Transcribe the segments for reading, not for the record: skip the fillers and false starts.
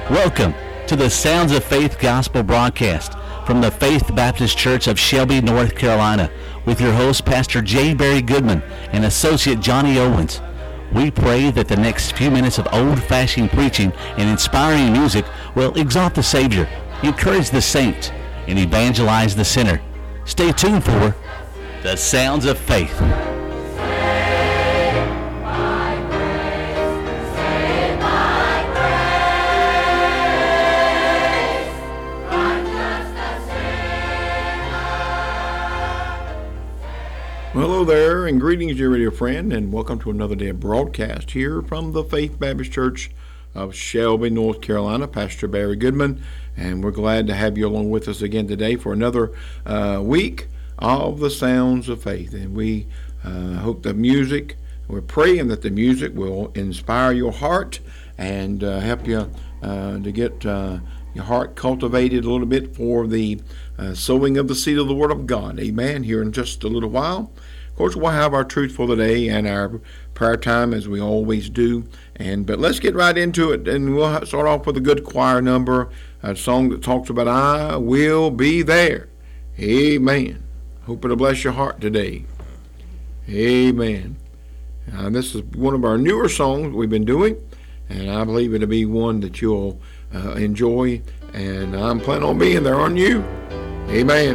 Welcome to the Sounds of Faith Gospel broadcast from the Faith Baptist Church of Shelby, North Carolina, with your host, Pastor J. Barry Goodman and Associate Johnny Owens. We pray that the next few minutes of old-fashioned preaching and inspiring music will exalt the Savior, encourage the saints, and evangelize the sinner. Stay tuned for the Sounds of Faith. Hello there, and greetings, dear radio friend, and welcome to another day of broadcast here from the Faith Baptist Church of Shelby, North Carolina. Pastor Barry Goodman, and we're glad to have you along with us again today for another week of the Sounds of Faith. And we hope we're praying that the music will inspire your heart and help you to get your heart cultivated a little bit for the sowing of the seed of the Word of God. Amen. Here in just a little while. Of course, we'll have our truth for the day and our prayer time as we always do. But let's get right into it, and we'll start off with a good choir number, a song that talks about I will be there. Amen. Hope it'll bless your heart today. Amen. This is one of our newer songs we've been doing, and I believe it'll be one that you'll enjoy, and I'm planning on being there, aren't you? Amen.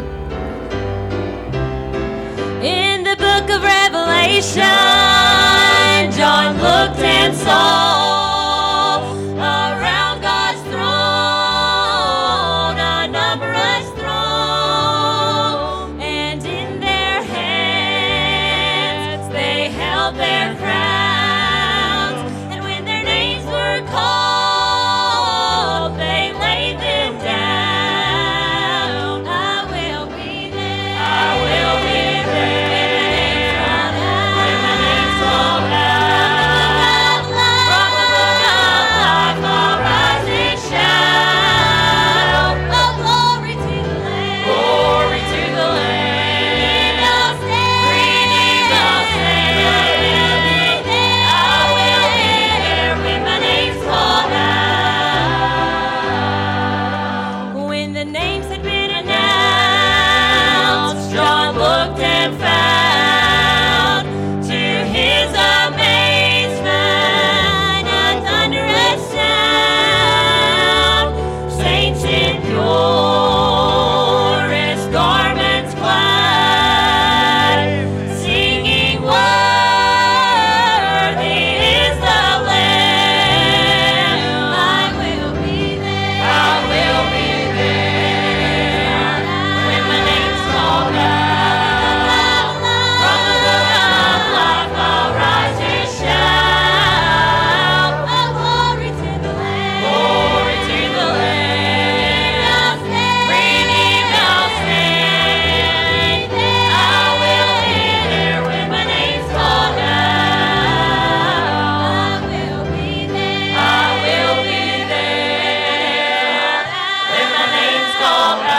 In the book of Revelation, John looked and saw around God's throne a numberless throng, and in their hands they held their crowns, and when their names were called, they laid them down. I will be there. I will be there. When my name's called out, from the book of life I'll rise and shout. Oh, glory to the Lamb. Glory to the Lamb. Redeemed us, saved. I will be there when my name's called out. When the names had been announced, John looked and found, to his amazement, a thunderous sound. Saints in purest garments clad, singing, worthy is the Lamb. I will be there. I will be there. When my name's called out, from the book of life I'll rise and shout. Oh, glory to the Lamb. Glory to the Lamb. Redeemed us, saved. I will be there when my name's called out. I will be there. I will be there when my name's called out.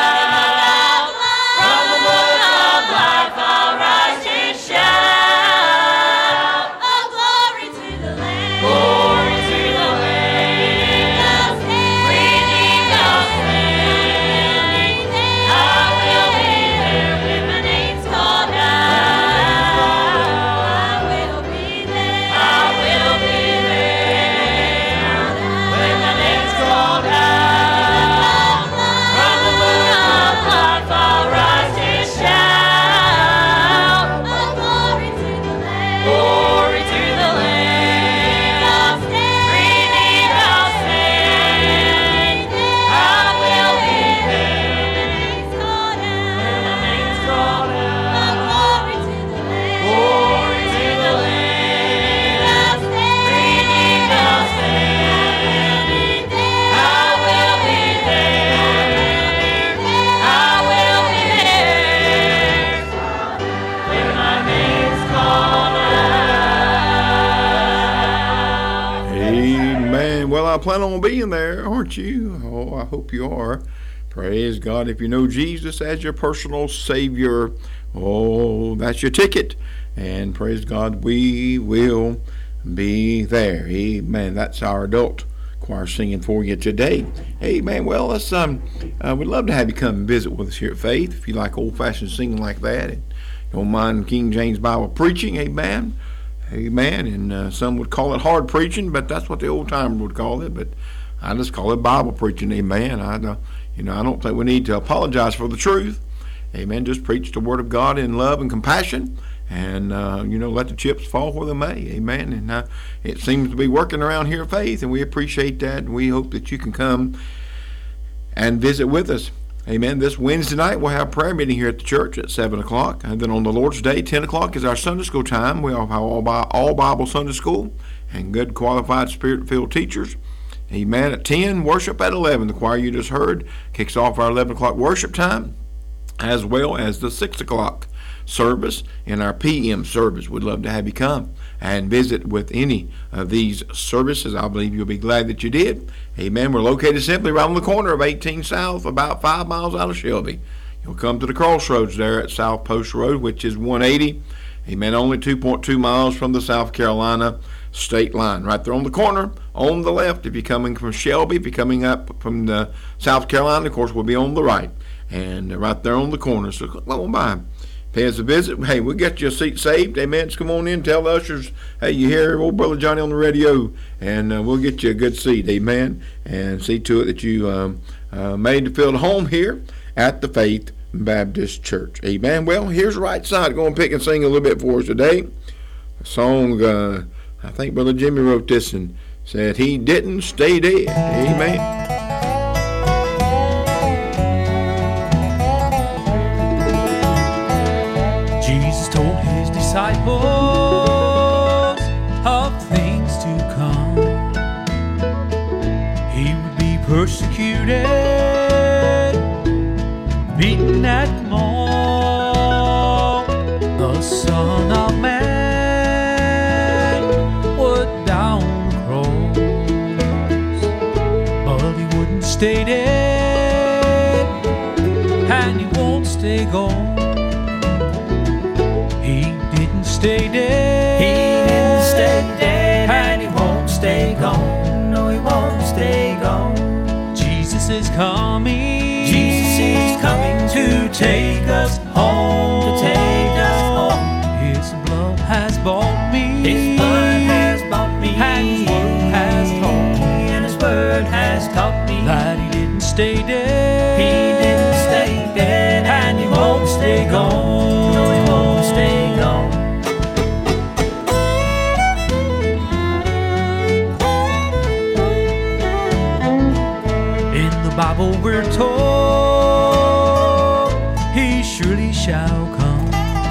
From the book of life I'll rise and shout. Oh, glory to the Lamb. Glory to the Lamb. Redeemed us, saved. I will be there when my name's called out. I will be there. I will be there when my name's called out. From the book of life I'll rise and shout. Oh, glory to the Lamb. Glory to the Lamb. Redeemed us, saved. I will be there when my name's called out. Oh, glory to the Lamb. Glory to the Lamb. Redeemed us, saved. I will be there. I will be there when my name's called out. Amen. Well, I plan on being there, aren't you? Oh, I hope you are. Praise God. If you know Jesus as your personal Savior, oh, that's your ticket. And praise God, we will be there. Amen. That's our adult choir singing for you today. Amen. Well, let's we'd love to have you come and visit with us here at Faith. If you like old-fashioned singing like that and don't mind King James Bible preaching, amen. Amen. And some would call it hard preaching, but that's what the old timer would call it. But I just call it Bible preaching. Amen. I don't think we need to apologize for the truth. Amen. Just preach the Word of God in love and compassion, and let the chips fall where they may. Amen. And it seems to be working around here at Faith, and we appreciate that. And we hope that you can come and visit with us. Amen. This Wednesday night we'll have prayer meeting here at the church at 7 o'clock. And then on the Lord's Day, 10 o'clock is our Sunday school time. We all have all Bible Sunday school and good qualified Spirit-filled teachers. Amen. At 10, worship at 11. The choir you just heard kicks off our 11 o'clock worship time, as well as the 6 o'clock service and our PM service. We'd love to have you come and visit with any of these services. I believe you'll be glad that you did. Amen. We're located simply around the corner of 18 South, about 5 miles out of Shelby. You'll come to the crossroads there at South Post Road, which is 180. Amen. Only 2.2 miles from the South Carolina state line. Right there on the corner, on the left. If you're coming from Shelby, if you're coming up from the South Carolina, of course, we'll be on the right. And right there on the corner. So come on by. Pay us a visit. Hey, we'll get you a seat saved. Amen. Just come on in. Tell the ushers, hey, you hear old Brother Johnny on the radio, and we'll get you a good seat. Amen. And see to it that you made to feel at home here at the Faith Baptist Church. Amen. Well, here's the right side. Go and pick and sing a little bit for us today. A song, I think Brother Jimmy wrote this and said, He didn't stay dead. Amen. Disciples of things to come. He would be persecuted, beaten at the mall. The Son of Man would die on the cross, but he wouldn't stay dead, and he won't stay gone. Stay dead. He didn't stay dead, and he won't stay gone. No, he won't stay gone. Jesus is coming. Jesus is coming to take us home. To take us home. His blood has bought me. His blood has bought me. And his word has taught me. And his word has taught me that he didn't stay dead. He didn't stay dead, and he won't stay gone. No, he won't stay gone. Bible we're told he surely shall come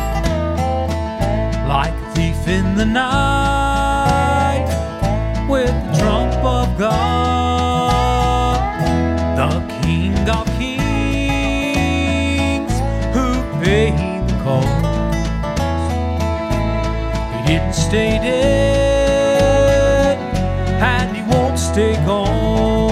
like a thief in the night with the trump of God, the King of Kings who paid the cost. He didn't stay dead, and he won't stay gone.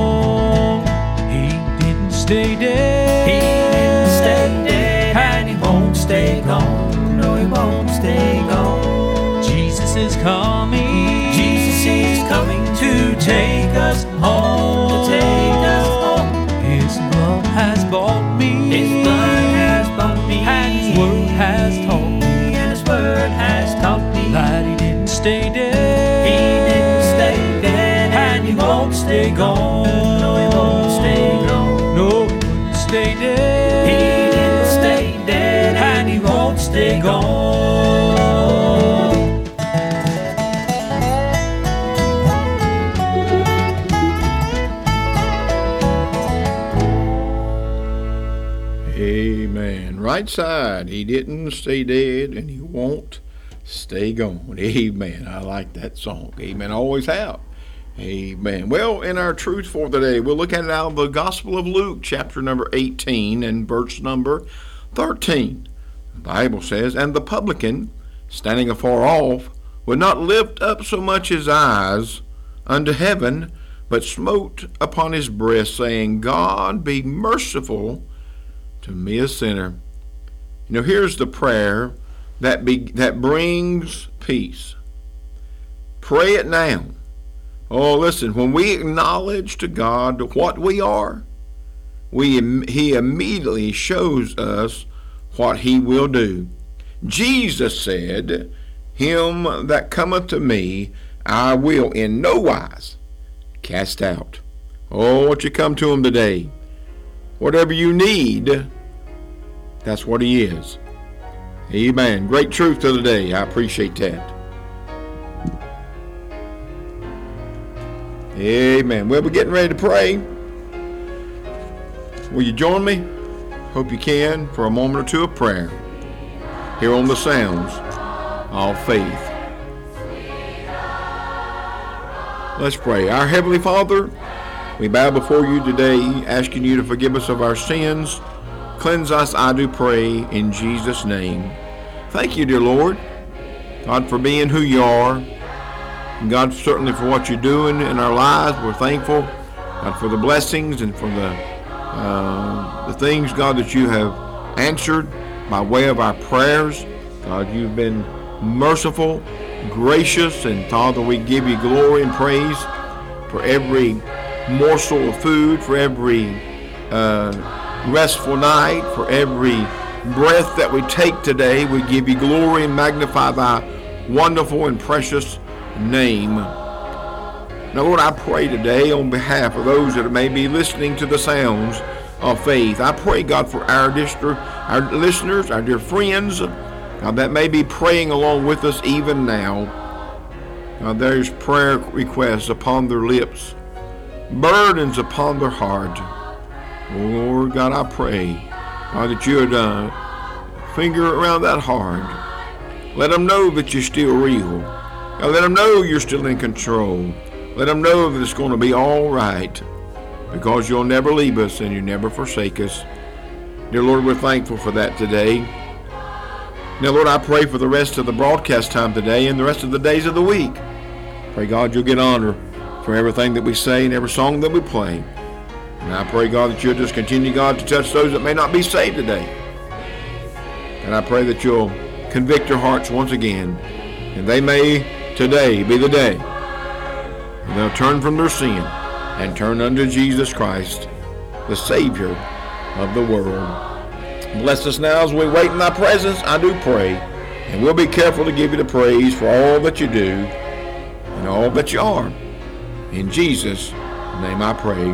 Stay dead. He didn't stay dead, and he won't stay gone. No, he won't stay gone. Jesus is coming. Jesus is coming to take us home. To take us home. His blood has bought me. His blood has bought me. And his word has taught me. And his word has taught me that he didn't stay dead. He didn't stay dead, and he won't stay gone. No, he won't stay gone. No, he wouldn't stay dead. He didn't stay dead, and he won't stay gone. Amen. Right side. He didn't stay dead, and he won't stay gone. Amen. I like that song. Amen. Always have. Amen. Well, in our truth for today, we'll look at it out of the Gospel of Luke, chapter number 18 and verse number 13. The Bible says, And the publican, standing afar off, would not lift up so much his eyes unto heaven, but smote upon his breast, saying, God, be merciful to me, a sinner. You know, here's the prayer that brings peace. Pray it now. Oh, listen, when we acknowledge to God what we are, He immediately shows us what He will do. Jesus said, "Him that cometh to me, I will in no wise cast out." Oh, won't you come to Him today? Whatever you need, that's what He is. Amen. Great truth to the day. I appreciate that. Amen. Well, we're getting ready to pray. Will you join me? Hope you can for a moment or two of prayer here on the Sounds of Faith. Let's pray. Our Heavenly Father, we bow before you today, asking you to forgive us of our sins. Cleanse us, I do pray, in Jesus' name. Thank you, dear Lord, God, for being who you are. And God, certainly for what you're doing in our lives. We're thankful, God, for the blessings and for the things, God, that you have answered by way of our prayers. God, you've been merciful, gracious, and Father, we give you glory and praise for every morsel of food, for every restful night, for every breath that we take today. We give you glory and magnify thy wonderful and precious name. Now, Lord, I pray today on behalf of those that may be listening to the Sounds of Faith. I pray, God, for our listeners, our dear friends, God, that may be praying along with us even now. God, there's prayer requests upon their lips, burdens upon their heart. Oh, Lord God, I pray, God, that you would finger around that heart. Let them know that you're still real. God, let them know you're still in control. Let them know that it's going to be all right, because you'll never leave us and you never forsake us. Dear Lord, we're thankful for that today. Now, Lord, I pray for the rest of the broadcast time today and the rest of the days of the week. Pray, God, you'll get honor for everything that we say and every song that we play. And I pray, God, that you'll just continue, God, to touch those that may not be saved today. And I pray that you'll convict their hearts once again, and they may today be the day when they'll turn from their sin and turn unto Jesus Christ, the Savior of the world. Bless us now as we wait in thy presence, I do pray, and we'll be careful to give you the praise for all that you do and all that you are. In Jesus' name I pray.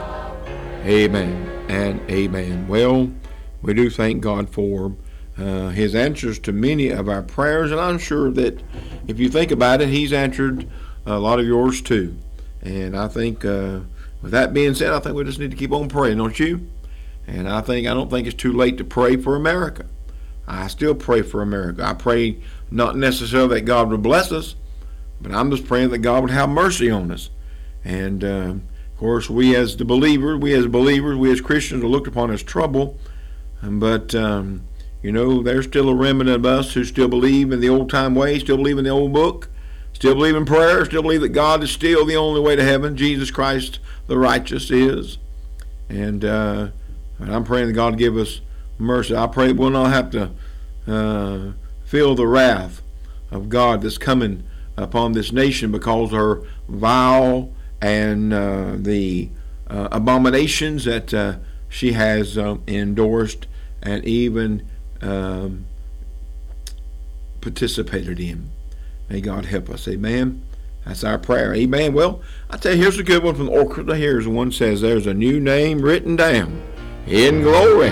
Amen and amen. Well, we do thank God for his answers to many of our prayers, and I'm sure that if you think about it, he's answered a lot of yours too. And I think with that being said, I think we just need to keep on praying, don't you? And I don't think it's too late to pray for America. I still pray for America. I pray not necessarily that God would bless us, but I'm just praying that God would have mercy on us. And of course, we as believers, we as Christians are looked upon as trouble. But there's still a remnant of us who still believe in the old time way, still believe in the old book, still believe in prayer, still believe that God is still the only way to heaven. Jesus Christ, the righteous, is. And I'm praying that God give us mercy. I pray we'll not have to feel the wrath of God that's coming upon this nation because of her vile and the abominations that she has endorsed and even participated in. May God help us. Amen. That's our prayer. Amen. Well, I tell you, here's a good one from the orchestra. Here's one says, "There's a new name written down in glory."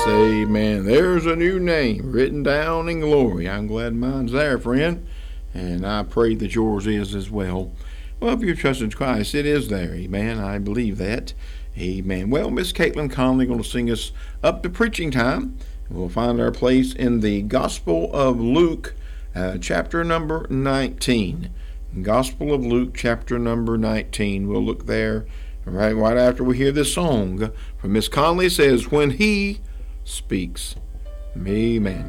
Amen. There's a new name written down in glory. I'm glad mine's there, friend, and I pray that yours is as well. Well, if you trust in Christ, it is there. Amen. I believe that. Amen. Well, Miss Caitlin Conley going to sing us up to preaching time. We'll find our place in the Gospel of Luke, chapter number 19. Gospel of Luke, chapter number 19. We'll look there right after we hear this song from Miss Conley. It says, "When He Speaks." Amen.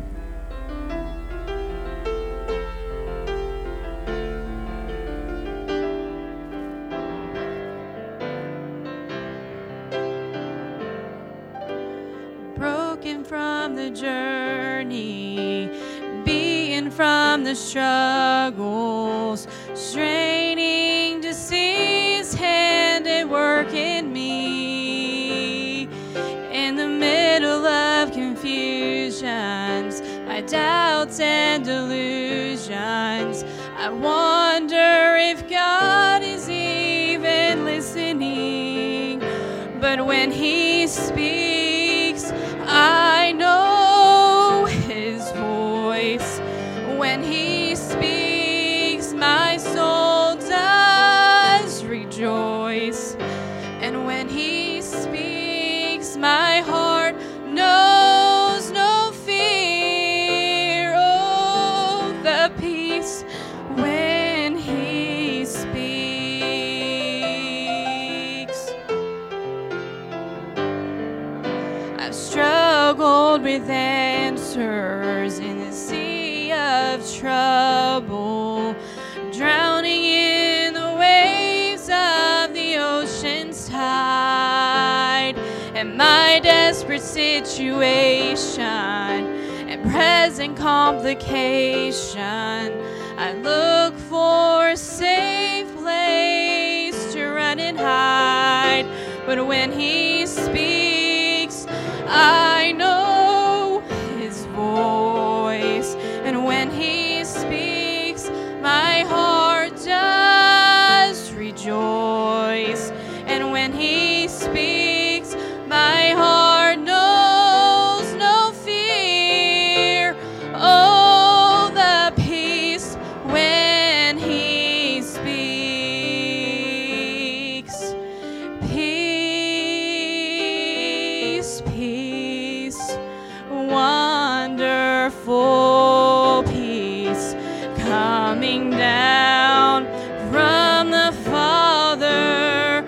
Broken from the journey, beaten from the struggles, straining to see His hand at work in me. In the middle of confusions, my doubts and delusions, I wonder if God is even listening. But when He speaks, I know His voice. When He speaks, my soul does rejoice. And when He speaks, my heart knows no fear. Oh, the peace when He speaks. I've struggled with answers in the sea of trouble, drowning in the waves of the ocean's tide. And my desperate situation and present complication, I look for a safe place to run and hide. But when He speaks, I know His voice. And when He speaks, my heart does rejoice. And when He speaks, my heart knows no fear. Oh, the peace when He speaks. Peace, peace, wonderful peace, coming down from the Father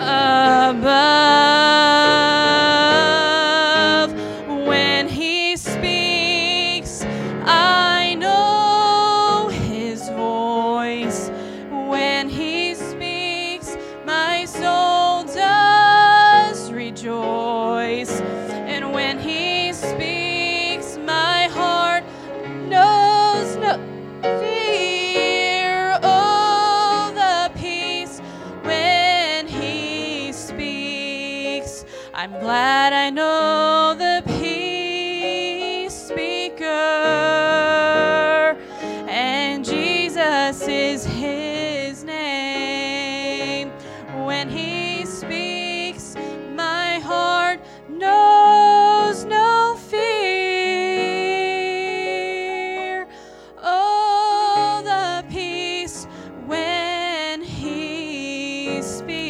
above. When He speaks, I know His voice. When He speaks, my soul does rejoice. And when He speaks, my heart knows no fear. Oh, the peace when He speaks. I'm glad I know the peace speaker, and Jesus is His name. When He speaks, my heart knows no fear. Oh, the peace when He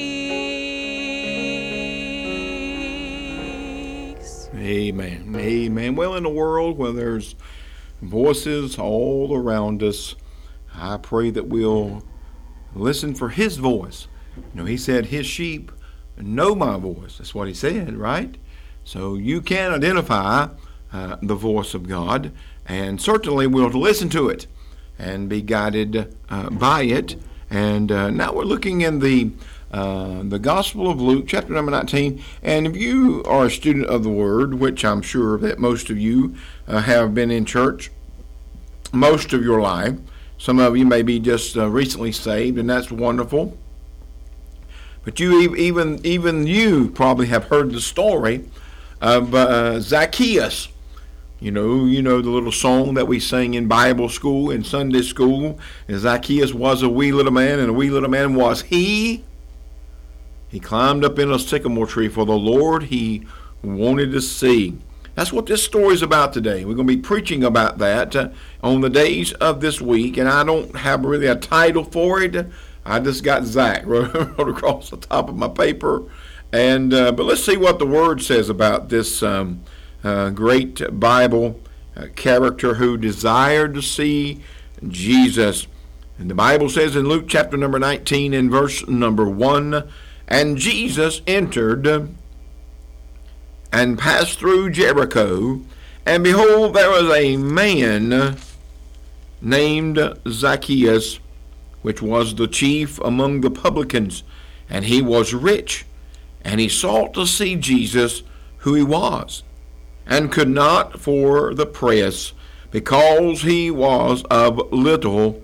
speaks. Amen. Amen. Well, in a world where there's voices all around us, I pray that we'll listen for His voice. You know, He said His sheep know my voice. That's what He said, right? So you can identify the voice of God, and certainly we'll listen to it and be guided by it. And now we're looking in the Gospel of Luke, chapter number 19. And if you are a student of the Word, which I'm sure that most of you have been in church most of your life, some of you may be just recently saved, and that's wonderful. But you even you probably have heard the story of Zacchaeus. You know the little song that we sing in Bible school, in Sunday school. And Zacchaeus was a wee little man, and a wee little man was he. He climbed up in a sycamore tree for the Lord he wanted to see. That's what this story is about today. We're going to be preaching about that on the days of this week, and I don't have really a title for it. I just got Zach wrote across the top of my paper, and but let's see what the Word says about this great Bible character who desired to see Jesus. And the Bible says in Luke chapter number 19 and verse number 1, and Jesus entered and passed through Jericho, and behold, there was a man named Zacchaeus, which was the chief among the publicans, and he was rich, and he sought to see Jesus, who he was, and could not for the press, because he was little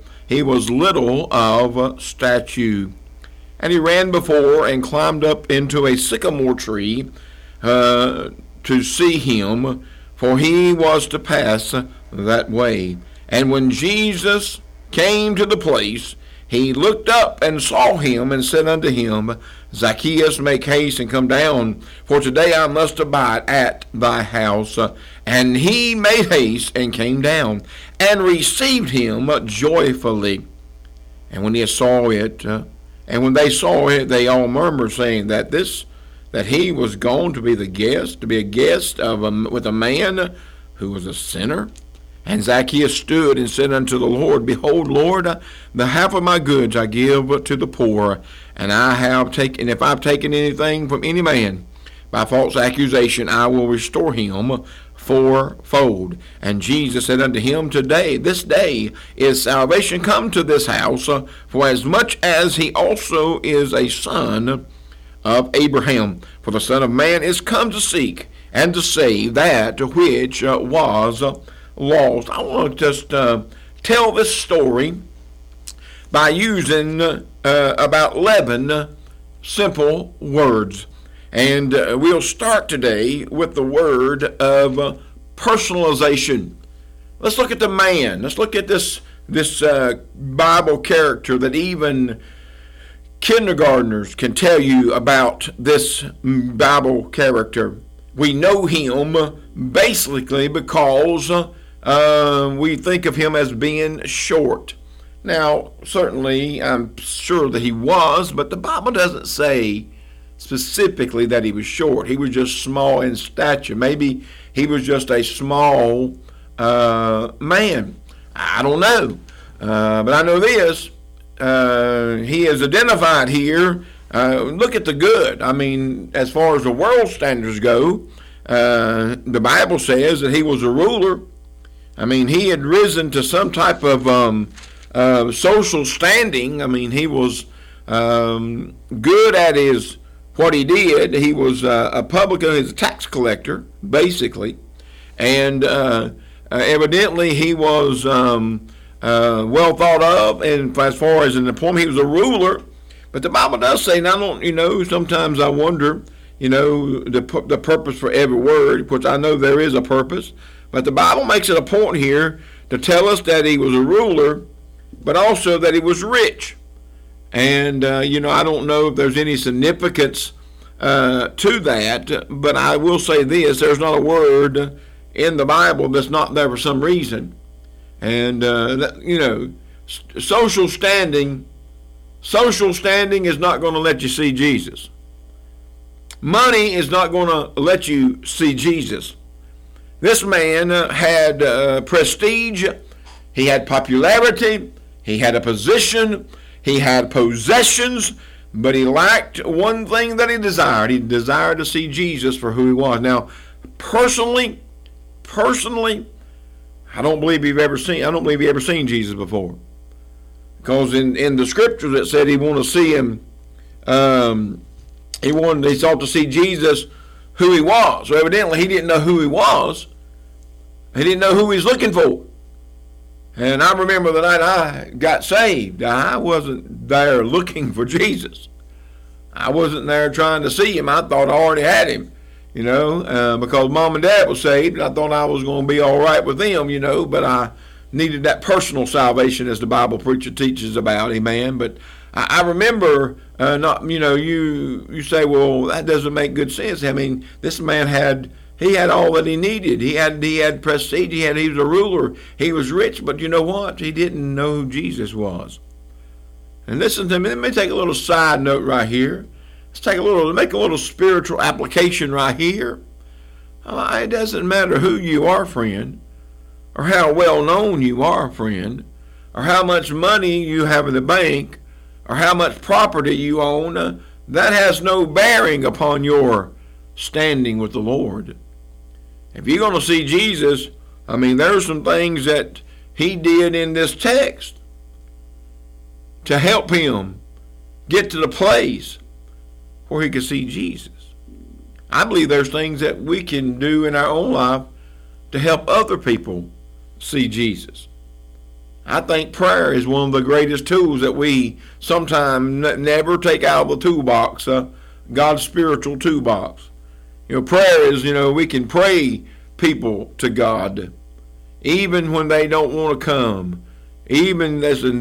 of stature. And he ran before and climbed up into a sycamore tree to see him, for he was to pass that way. And when Jesus came to the place, he looked up and saw him, and said unto him, Zacchaeus, make haste and come down, for today I must abide at thy house. And he made haste and came down, and received him joyfully. And when they saw it, they all murmured, saying that he was gone to be a guest with a man who was a sinner. And Zacchaeus stood and said unto the Lord, Behold, Lord, the half of my goods I give to the poor, and if I've taken anything from any man by false accusation, I will restore him fourfold. And Jesus said unto him, this day is salvation come to this house, for as much as he also is a son of Abraham. For the Son of Man is come to seek and to save that which was lost. I want to just tell this story by using about 11 simple words. And we'll start today with the word of personalization. Let's look at the man. Let's look at this Bible character that even kindergartners can tell you about this Bible character. We know him basically because we think of him as being short. Now, certainly, I'm sure that he was, but the Bible doesn't say specifically that he was short. He was just small in stature. Maybe he was just a small man. I don't know. But I know this. He is identified here. Look at the good. I mean, as far as the world standards go, the Bible says that he was a ruler. I mean, he had risen to some type of social standing. I mean, he was good at what he did. He was a publican, he was a tax collector, basically. And evidently he was well thought of, and as far as in the point, he was a ruler. But the Bible does say, and I don't, sometimes I wonder, the purpose for every word, which I know there is a purpose. But the Bible makes it a point here to tell us that he was a ruler, but also that he was rich. And, I don't know if there's any significance to that, but I will say this, there's not a word in the Bible that's not there for some reason. And, social standing is not going to let you see Jesus. Money is not going to let you see Jesus. This man had prestige, he had popularity, he had a position, he had possessions, but he lacked one thing that he desired. He desired to see Jesus for who he was. Now, personally, I don't believe he ever seen Jesus before. Because in the scriptures it said he wanted to see him, he sought to see Jesus who he was. So evidently he didn't know who he was. He didn't know who he was looking for. And I remember the night I got saved, I wasn't there looking for Jesus. I wasn't there trying to see him. I thought I already had him, because mom and dad was saved. I thought I was going to be all right with them, but I needed that personal salvation as the Bible preacher teaches about, amen. But I remember you say, well, that doesn't make good sense. I mean, this man had He had all that he needed. He had prestige. He was a ruler. He was rich, but you know what? He didn't know who Jesus was. And listen to me. Let me take a little side note right here. Make a little spiritual application right here. It doesn't matter who you are, friend, or how well known you are, friend, or how much money you have in the bank, or how much property you own. That has no bearing upon your standing with the Lord. If you're going to see Jesus, there's some things that he did in this text to help him get to the place where he could see Jesus. I believe there's things that we can do in our own life to help other people see Jesus. I think prayer is one of the greatest tools that we sometimes never take out of the toolbox, God's spiritual toolbox. Prayer is, we can pray people to God, even when they don't want to come. Even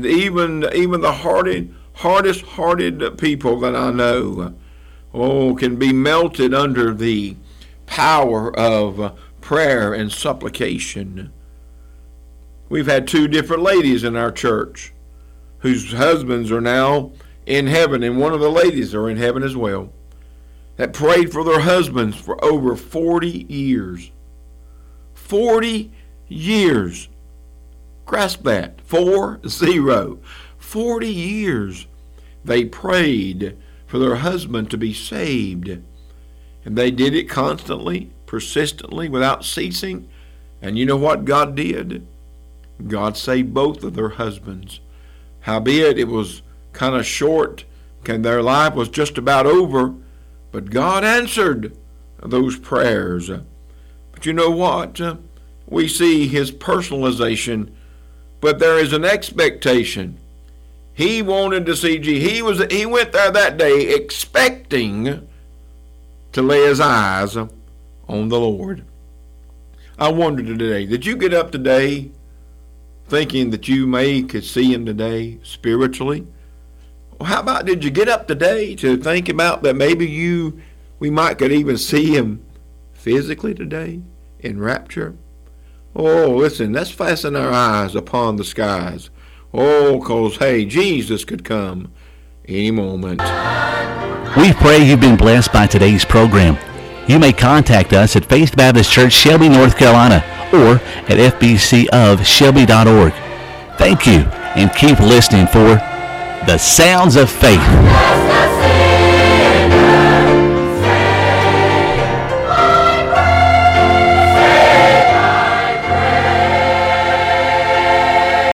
the hardest hearted people that I know, can be melted under the power of prayer and supplication. We've had 2 different ladies in our church whose husbands are now in heaven, and one of the ladies are in heaven as well, that prayed for their husbands for over 40 years. 40 years. Grasp that. 40. 40 years they prayed for their husband to be saved. And they did it constantly, persistently, without ceasing. And you know what God did? God saved both of their husbands. Howbeit, it was kind of short, and their life was just about over. But God answered those prayers. But you know what? We see his personalization, but there is an expectation. He wanted to see Jesus. He went there that day expecting to lay his eyes on the Lord. I wonder today, did you get up today thinking that you could see him today spiritually? How about, did you get up today to think about that maybe we might could even see him physically today in rapture? Oh, listen, let's fasten our eyes upon the skies. Oh, because, hey, Jesus could come any moment. We pray you've been blessed by today's program. You may contact us at Faith Baptist Church, Shelby, North Carolina, or at fbcofshelby.org. Thank you, and keep listening for The Sounds of Faith.